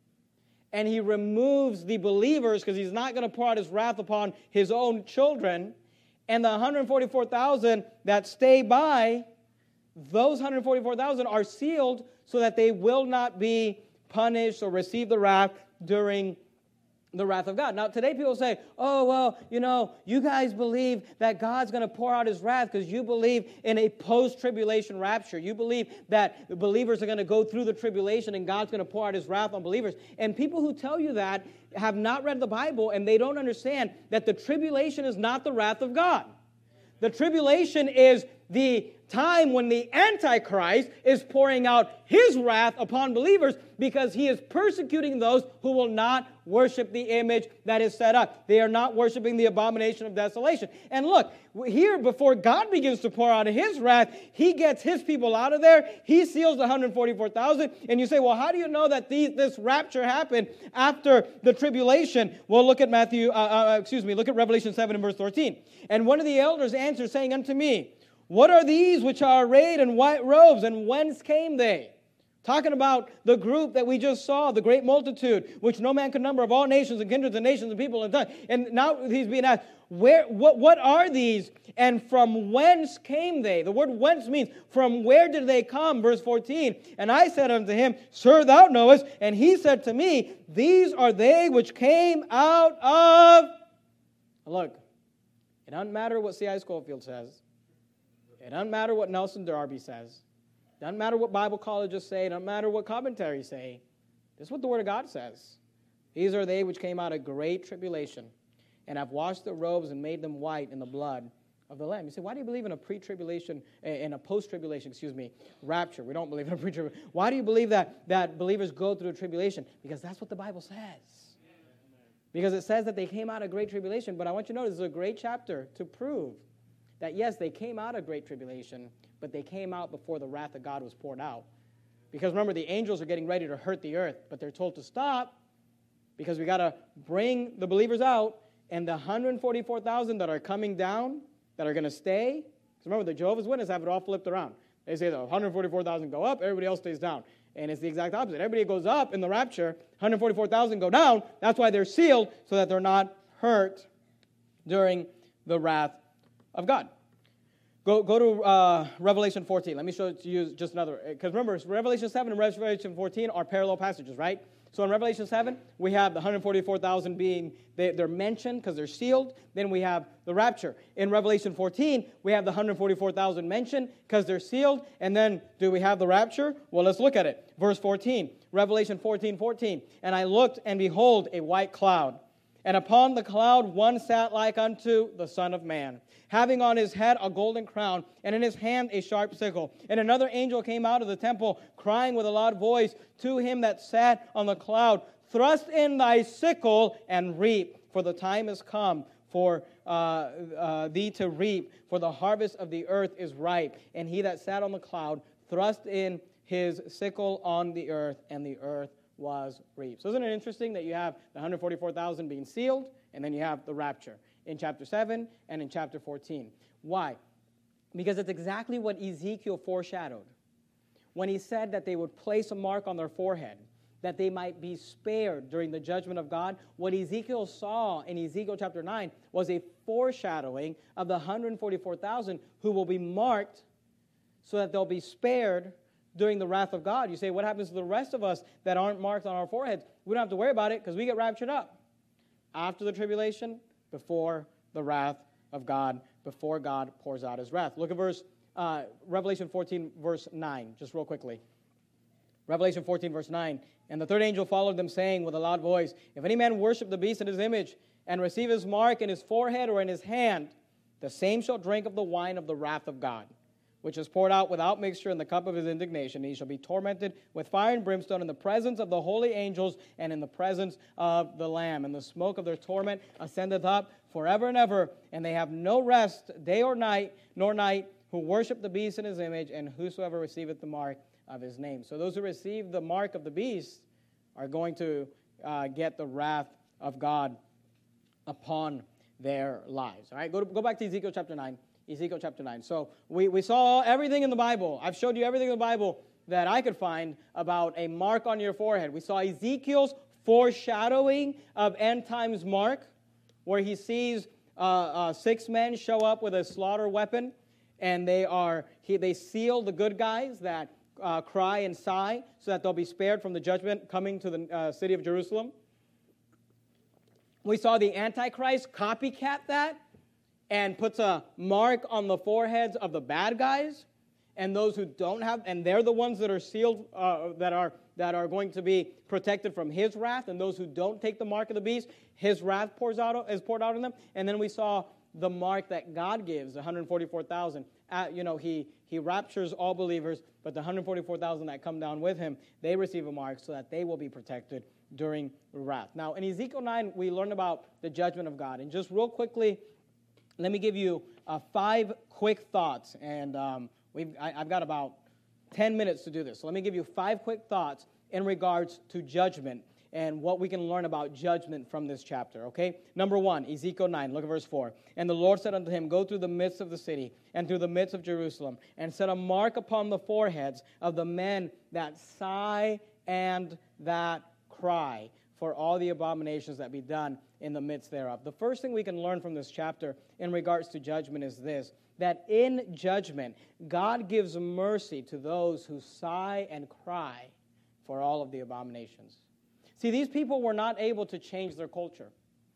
and he removes the believers because he's not going to pour out his wrath upon his own children. And the one hundred forty-four thousand that stay by, those one hundred forty-four thousand are sealed so that they will not be punished or receive the wrath during the wrath of God. Now, today people say, oh, well, you know, you guys believe that God's going to pour out his wrath because you believe in a post-tribulation rapture. You believe that the believers are going to go through the tribulation and God's going to pour out his wrath on believers. And people who tell you that have not read the Bible, and they don't understand that the tribulation is not the wrath of God. The tribulation is the time when the Antichrist is pouring out his wrath upon believers because he is persecuting those who will not worship the image that is set up. They are not worshiping the abomination of desolation. And look, here before God begins to pour out his wrath, he gets his people out of there. He seals the one hundred forty-four thousand. And you say, well, how do you know that these, this rapture happened after the tribulation? Well, look at Matthew, uh, uh, excuse me, look at Revelation seven and verse thirteen. And one of the elders answered, saying unto me, what are these which are arrayed in white robes, and whence came they? Talking about the group that we just saw, the great multitude, which no man could number, of all nations and kindreds and nations and people and tongues. And now he's being asked, where, what, what are these, and from whence came they? The word whence means, from where did they come? Verse fourteen. And I said unto him, Sir, thou knowest. And he said to me, these are they which came out of... Look, it doesn't matter what C I Schofield says. It doesn't matter what Nelson Darby says. It doesn't matter what Bible colleges say. It doesn't matter what commentaries say. This is what the Word of God says. These are they which came out of great tribulation, and have washed their robes and made them white in the blood of the Lamb. You say, why do you believe in a pre-tribulation, in a post-tribulation, excuse me, rapture? We don't believe in a pre-tribulation. Why do you believe that, that believers go through a tribulation? Because that's what the Bible says. Because it says that they came out of great tribulation. But I want you to know this is a great chapter to prove that, yes, they came out of great tribulation, but they came out before the wrath of God was poured out. Because remember, the angels are getting ready to hurt the earth, but they're told to stop because we got to bring the believers out, and the one hundred forty-four thousand that are coming down, that are going to stay. Because remember, the Jehovah's Witnesses have it all flipped around. They say the one hundred forty-four thousand go up, everybody else stays down. And it's the exact opposite. Everybody goes up in the rapture, one hundred forty-four thousand go down. That's why they're sealed, so that they're not hurt during the wrath of God. Go, go to uh, Revelation fourteen. Let me show it to you just another. Because remember, Revelation seven and Revelation fourteen are parallel passages, right? So in Revelation seven, we have the one hundred forty-four thousand being, they, they're mentioned because they're sealed. Then we have the rapture. In Revelation fourteen, we have the one hundred forty-four thousand mentioned because they're sealed. And then, do we have the rapture? Well, let's look at it. Verse fourteen, Revelation fourteen, fourteen. And I looked, and behold, a white cloud. And upon the cloud one sat like unto the Son of Man, having on his head a golden crown, and in his hand a sharp sickle. And another angel came out of the temple, crying with a loud voice to him that sat on the cloud, Thrust in thy sickle and reap, for the time is come for uh, uh, thee to reap, for the harvest of the earth is ripe. And he that sat on the cloud thrust in his sickle on the earth, and the earth was reaped. So isn't it interesting that you have the one hundred forty-four thousand being sealed, and then you have the rapture in chapter seven and in chapter fourteen. Why? Because it's exactly what Ezekiel foreshadowed when he said that they would place a mark on their forehead, that they might be spared during the judgment of God. What Ezekiel saw in Ezekiel chapter nine was a foreshadowing of the one hundred forty-four thousand who will be marked so that they'll be spared during the wrath of God. You say, what happens to the rest of us that aren't marked on our foreheads? we don't have to worry about it because we get raptured up. After the tribulation, before the wrath of God, before God pours out his wrath. Look at verse uh, Revelation fourteen, verse nine, just real quickly. Revelation fourteen, verse nine. And the third angel followed them, saying with a loud voice, if any man worship the beast in his image, and receive his mark in his forehead or in his hand, the same shall drink of the wine of the wrath of God, which is poured out without mixture in the cup of his indignation. He shall be tormented with fire and brimstone in the presence of the holy angels and in the presence of the Lamb. And the smoke of their torment ascendeth up forever and ever, and they have no rest day or night, nor night, who worship the beast in his image, and whosoever receiveth the mark of his name. So those who receive the mark of the beast are going to uh, get the wrath of God upon their lives. All right, go, to, go back to Ezekiel chapter nine. Ezekiel chapter nine. So we, we saw everything in the Bible. I've showed you everything in the Bible that I could find about a mark on your forehead. We saw Ezekiel's foreshadowing of end times mark, where he sees uh, uh, six men show up with a slaughter weapon, and they are he, they seal the good guys that uh, cry and sigh, so that they'll be spared from the judgment coming to the uh, city of Jerusalem. We saw the Antichrist copycat that and puts a mark on the foreheads of the bad guys, and those who don't have, and they're the ones that are sealed, uh, that are that are going to be protected from his wrath, and those who don't take the mark of the beast, his wrath pours out is poured out on them. And then we saw the mark that God gives, one hundred forty-four thousand. Uh, you know, he he raptures all believers, but the one hundred forty-four thousand that come down with him, they receive a mark so that they will be protected during wrath. Now, in Ezekiel nine, we learn about the judgment of God. And just real quickly, let me give you uh, five quick thoughts. And um, we've I, I've got about ten minutes to do this. So let me give you five quick thoughts in regards to judgment and what we can learn about judgment from this chapter, okay? Number one, Ezekiel nine, look at verse four. And the Lord said unto him, go through the midst of the city and through the midst of Jerusalem, and set a mark upon the foreheads of the men that sigh and that cry, for all the abominations that be done in the midst thereof. The first thing we can learn from this chapter in regards to judgment is this, that in judgment, God gives mercy to those who sigh and cry for all of the abominations. See, these people were not able to change their culture.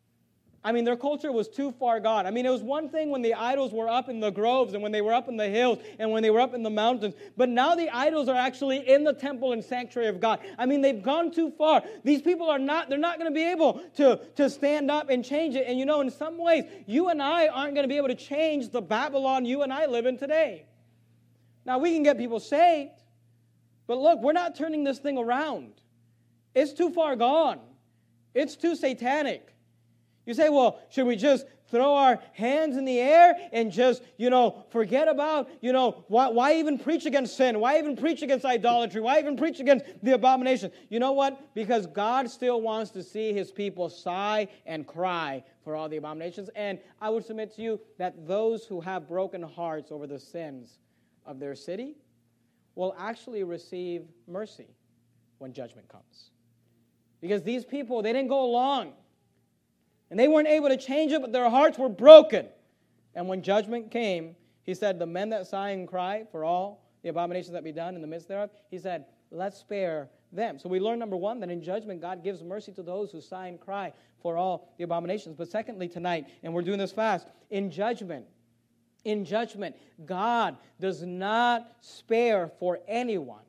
I mean, their culture was too far gone. I mean, it was one thing when the idols were up in the groves and when they were up in the hills and when they were up in the mountains. But now the idols are actually in the temple and sanctuary of God. I mean, they've gone too far. These people are not, they're not going to be able to, to stand up and change it. And you know, in some ways, you and I aren't going to be able to change the Babylon you and I live in today. Now, we can get people saved. But look, we're not turning this thing around. It's too far gone. It's too satanic. You say, well, should we just throw our hands in the air and just, you know, forget about, you know, why, why even preach against sin? Why even preach against idolatry? Why even preach against the abomination? You know what? Because God still wants to see his people sigh and cry for all the abominations. And I would submit to you that those who have broken hearts over the sins of their city will actually receive mercy when judgment comes. Because these people, they didn't go along. And they weren't able to change it, but their hearts were broken. And when judgment came, he said, the men that sigh and cry for all the abominations that be done in the midst thereof, he said, let's spare them. So we learn, number one, that in judgment, God gives mercy to those who sigh and cry for all the abominations. But secondly, tonight, and we're doing this fast, in judgment, in judgment, God does not spare for anyone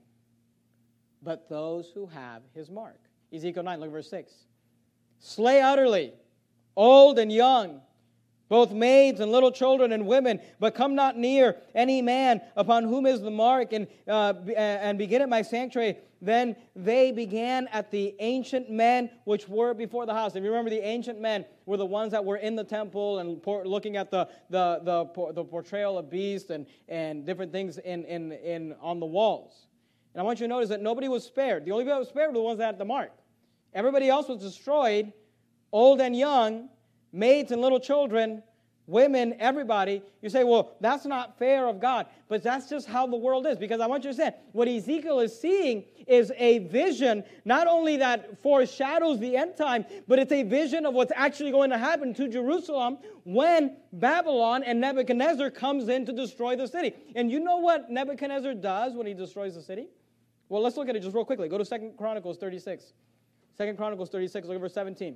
but those who have his mark. Ezekiel nine, look at verse six. Slay utterly old and young, both maids and little children and women, but come not near any man upon whom is the mark, and uh, and begin at my sanctuary. Then they began at the ancient men which were before the house. If you remember, the ancient men were the ones that were in the temple and por- looking at the the the, the portrayal of beasts and, and different things in, in, in on the walls. And I want you to notice that nobody was spared. The only people that were spared were the ones that had the mark. Everybody else was destroyed, old and young, maids and little children, women, everybody. You say, well, that's not fair of God. But that's just how the world is. Because I want you to say, what Ezekiel is seeing is a vision, not only that foreshadows the end time, but it's a vision of what's actually going to happen to Jerusalem when Babylon and Nebuchadnezzar comes in to destroy the city. And you know what Nebuchadnezzar does when he destroys the city? Well, let's look at it just real quickly. Go to Second Chronicles thirty-six. Second Chronicles thirty-six, look at verse seventeen.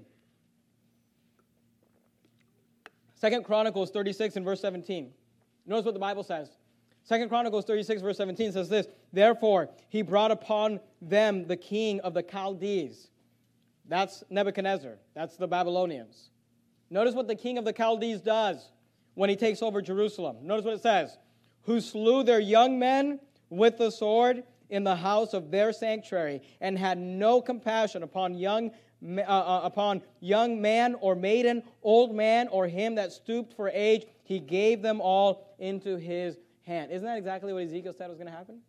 Second Chronicles thirty-six and verse seventeen. Notice what the Bible says. Second Chronicles thirty-six, verse seventeen says this, therefore he brought upon them the king of the Chaldees. That's Nebuchadnezzar. That's the Babylonians. Notice what the king of the Chaldees does when he takes over Jerusalem. Notice what it says. Who slew their young men with the sword in the house of their sanctuary, and had no compassion upon young uh, uh, upon young man or maiden, old man, or him that stooped for age. He gave them all into his hand. Isn't that exactly what Ezekiel said was going to happen?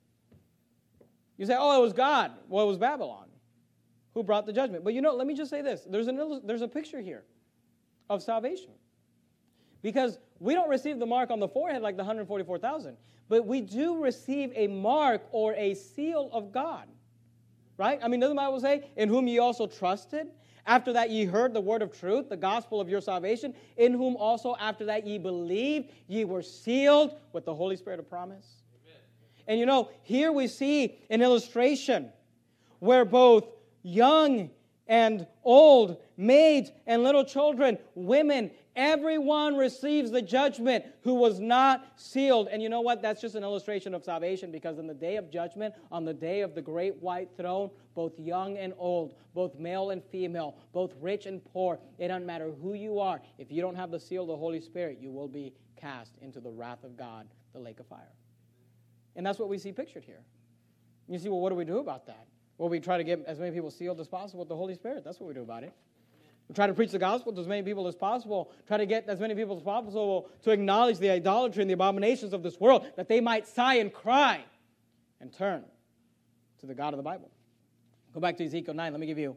You say, oh, it was God. Well, it was Babylon who brought the judgment. But you know, let me just say this. There's, an, there's a picture here of salvation. Because we don't receive the mark on the forehead like the one hundred forty-four thousand, but we do receive a mark or a seal of God. Right? I mean, doesn't the Bible say, in whom ye also trusted? After that ye heard the word of truth, the gospel of your salvation, in whom also after that ye believed, ye were sealed with the Holy Spirit of promise. Amen. And you know, here we see an illustration where both young and old, maids and little children, women, everyone receives the judgment who was not sealed. And you know what? That's just an illustration of salvation, because in the day of judgment, on the day of the great white throne, both young and old, both male and female, both rich and poor, it doesn't matter who you are. If you don't have the seal of the Holy Spirit, you will be cast into the wrath of God, the lake of fire. And that's what we see pictured here. You see, well, what do we do about that? Well, we try to get as many people sealed as possible with the Holy Spirit. That's what we do about it. We try to preach the gospel to as many people as possible. Try to get as many people as possible to acknowledge the idolatry and the abominations of this world, that they might sigh and cry and turn to the God of the Bible. Go back to Ezekiel nine. Let me give you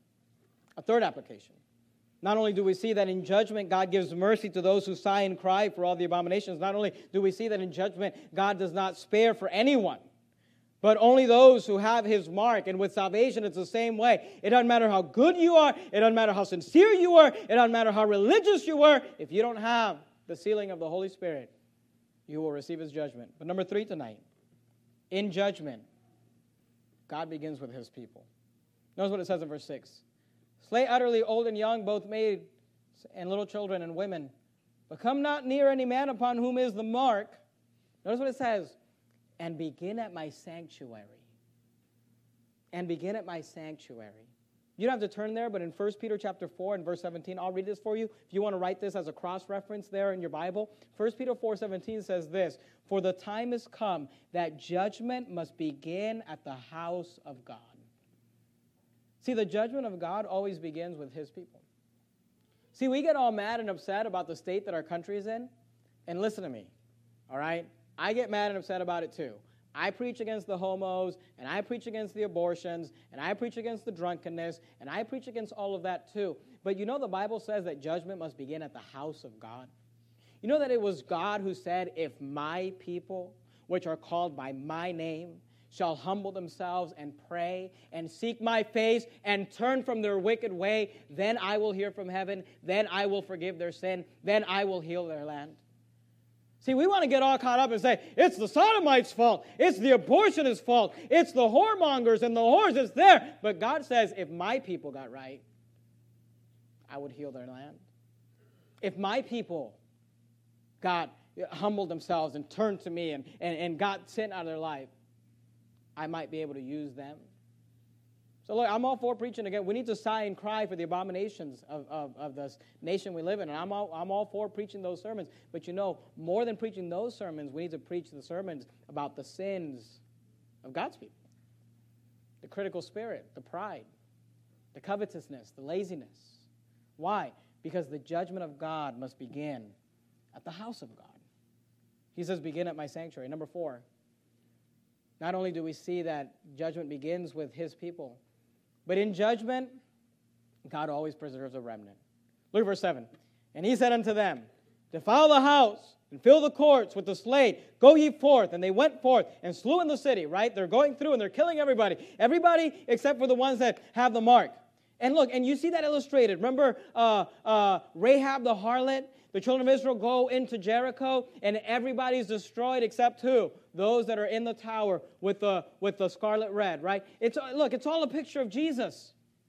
a third application. Not only do we see that in judgment God gives mercy to those who sigh and cry for all the abominations, not only do we see that in judgment God does not spare for anyone, but only those who have his mark. And with salvation, it's the same way. It doesn't matter how good you are. It doesn't matter how sincere you are. It doesn't matter how religious you were. If you don't have the sealing of the Holy Spirit, you will receive his judgment. But number three tonight, in judgment, God begins with his people. Notice what it says in verse six. Slay utterly old and young, both maids and little children and women. But come not near any man upon whom is the mark. Notice what it says. And begin at my sanctuary. And begin at my sanctuary. You don't have to turn there, but in First Peter chapter four and verse seventeen, I'll read this for you. If you want to write this as a cross-reference there in your Bible, First Peter four seventeen says this, for the time is come that judgment must begin at the house of God. See, the judgment of God always begins with his people. See, we get all mad and upset about the state that our country is in, and listen to me, all right? I get mad and upset about it too. I preach against the homos, and I preach against the abortions, and I preach against the drunkenness, and I preach against all of that too. But you know the Bible says that judgment must begin at the house of God? You know that it was God who said, if my people, which are called by my name, shall humble themselves and pray and seek my face and turn from their wicked way, then I will hear from heaven, then I will forgive their sin, then I will heal their land. See, we want to get all caught up and say, it's the sodomites' fault. It's the abortionist's fault. It's the whoremongers and the whores. It's there. But God says, if my people got right, I would heal their land. If my people got humbled themselves and turned to me and, and, and got sin out of their life, I might be able to use them. So look, I'm all for preaching again. We need to sigh and cry for the abominations of, of, of this nation we live in. And I'm all, I'm all for preaching those sermons. But you know, more than preaching those sermons, we need to preach the sermons about the sins of God's people. The critical spirit, the pride, the covetousness, the laziness. Why? Because the judgment of God must begin at the house of God. He says, begin at my sanctuary. Number four, not only do we see that judgment begins with his people, but in judgment, God always preserves a remnant. Look at verse seven. And he said unto them, defile the house and fill the courts with the slain. Go ye forth. And they went forth and slew in the city, right? They're going through and they're killing everybody. Everybody except for the ones that have the mark. And look, and you see that illustrated. Remember uh, uh, Rahab the harlot? The children of Israel go into Jericho, and everybody's destroyed except who? Those that are in the tower with the with the scarlet red, right? It's look, it's all a picture of Jesus.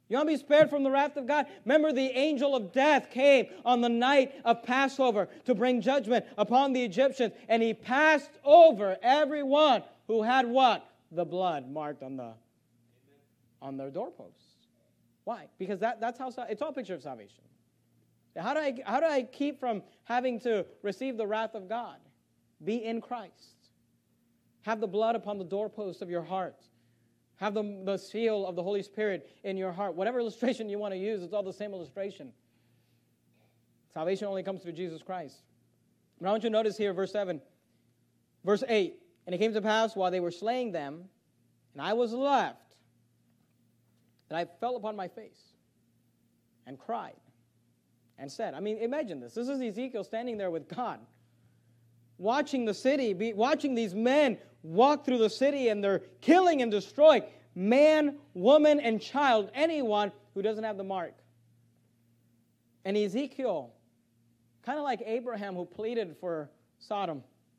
You want to be spared from the wrath of God? Remember, the angel of death came on the night of Passover to bring judgment upon the Egyptians, and he passed over everyone who had what? The blood marked on the on their doorposts. Why? Because that, that's how it's all a picture of salvation. How do I how do I keep from having to receive the wrath of God? Be in Christ. Have the blood upon the doorposts of your heart. Have the, the seal of the Holy Spirit in your heart. Whatever illustration you want to use, it's all the same illustration. Salvation only comes through Jesus Christ. But I want you to notice here, verse seven, verse eight. And it came to pass while they were slaying them, and I was left, that I fell upon my face and cried and said, I mean, imagine this. This is Ezekiel standing there with God, watching the city, be, watching these men walk through the city, and they're killing and destroying man, woman, and child, anyone who doesn't have the mark. And Ezekiel, kind of like Abraham who pleaded for Sodom,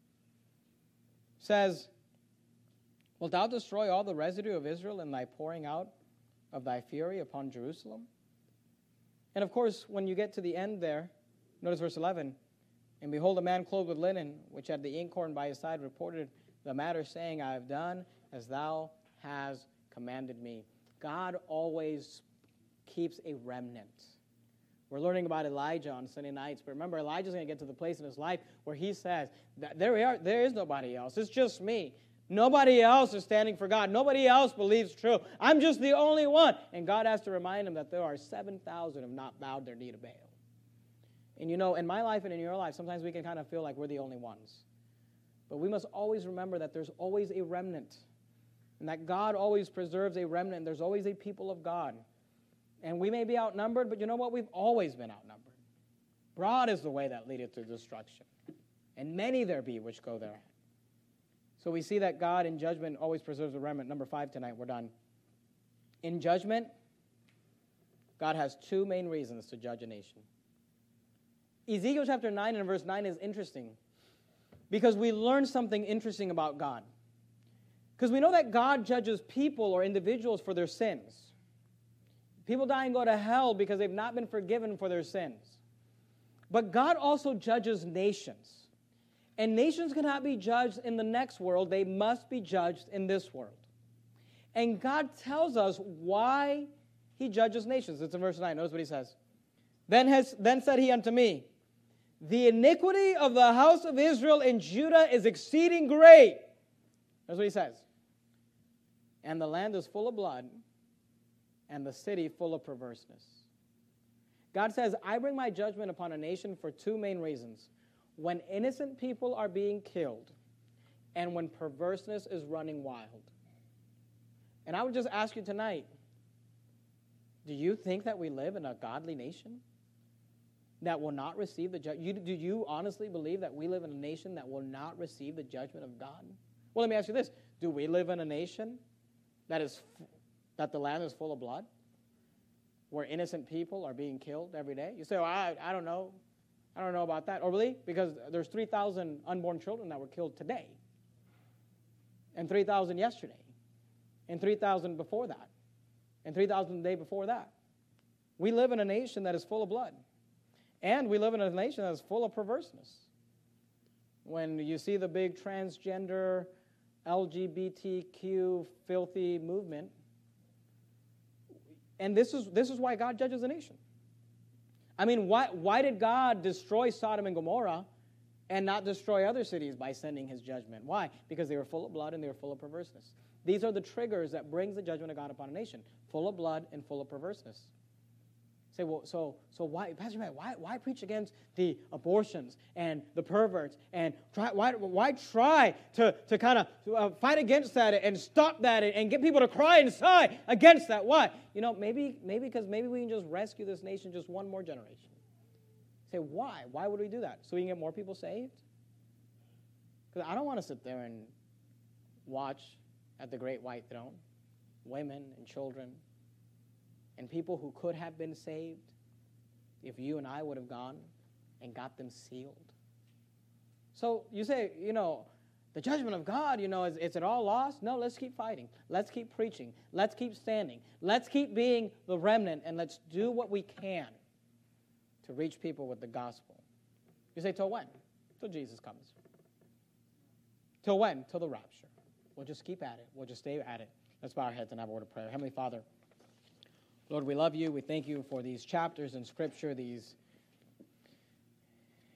says, wilt thou destroy all the residue of Israel in thy pouring out of thy fury upon Jerusalem? And of course, when you get to the end there, notice verse eleven, and behold, a man clothed with linen, which had the inkhorn by his side, reported the matter, saying, I have done as thou hast commanded me. God always keeps a remnant. We're learning about Elijah on Sunday nights, but remember, Elijah's going to get to the place in his life where he says, that there, we are, there is nobody else. It's just me. Nobody else is standing for God. Nobody else believes true. I'm just the only one. And God has to remind him that there are seven thousand who have not bowed their knee to Baal. And you know, in my life and in your life, sometimes we can kind of feel like we're the only ones. But we must always remember that there's always a remnant, and that God always preserves a remnant. There's always a people of God. And we may be outnumbered, but you know what? We've always been outnumbered. Broad is the way that leadeth to destruction, and many there be which go there. So we see that God in judgment always preserves a remnant. Number five tonight, we're done. In judgment, God has two main reasons to judge a nation. Ezekiel chapter nine and verse nine is interesting because we learn something interesting about God. Because we know that God judges people or individuals for their sins. People die and go to hell because they've not been forgiven for their sins. But God also judges nations. And nations cannot be judged in the next world. They must be judged in this world. And God tells us why he judges nations. It's in verse nine. Notice what he says. Then, has, then said he unto me, the iniquity of the house of Israel and Judah is exceeding great. That's what he says. And the land is full of blood, and the city full of perverseness. God says, I bring my judgment upon a nation for two main reasons. When innocent people are being killed, and when perverseness is running wild. And I would just ask you tonight, do you think that we live in a godly nation that will not receive the judgment? Do you honestly believe that we live in a nation that will not receive the judgment of God? Well, let me ask you this. Do we live in a nation that is that the land is full of blood, where innocent people are being killed every day? You say, well, I, I don't know. I don't know about that. Or really? Because there's three thousand unborn children that were killed today, and three thousand yesterday, and three thousand before that, and three thousand the day before that. We live in a nation that is full of blood, and we live in a nation that is full of perverseness. When you see the big transgender, L G B T Q, filthy movement, and this is this is why God judges a nation. I mean, why, why did God destroy Sodom and Gomorrah and not destroy other cities by sending his judgment? Why? Because they were full of blood and they were full of perverseness. These are the triggers that brings the judgment of God upon a nation, full of blood and full of perverseness. Say, well, so so why, Pastor Matt, why why preach against the abortions and the perverts and try why why try to to kind of uh, fight against that and stop that and, and get people to cry and sigh against that? Why? You know, maybe maybe because maybe we can just rescue this nation just one more generation. Say, why? Why would we do that? So we can get more people saved? Because I don't want to sit there and watch at the great white throne women and children and people who could have been saved if you and I would have gone and got them sealed. So you say, you know, The judgment of God, you know, is, is it all lost? No, let's keep fighting. Let's keep preaching. Let's keep standing. Let's keep being the remnant, and let's do what we can to reach people with the gospel. You say, till when? Till Jesus comes. Till when? Till the rapture. We'll just keep at it. We'll just stay at it. Let's bow our heads and have a word of prayer. Heavenly Father, Lord, we love you. We thank you for these chapters in Scripture, these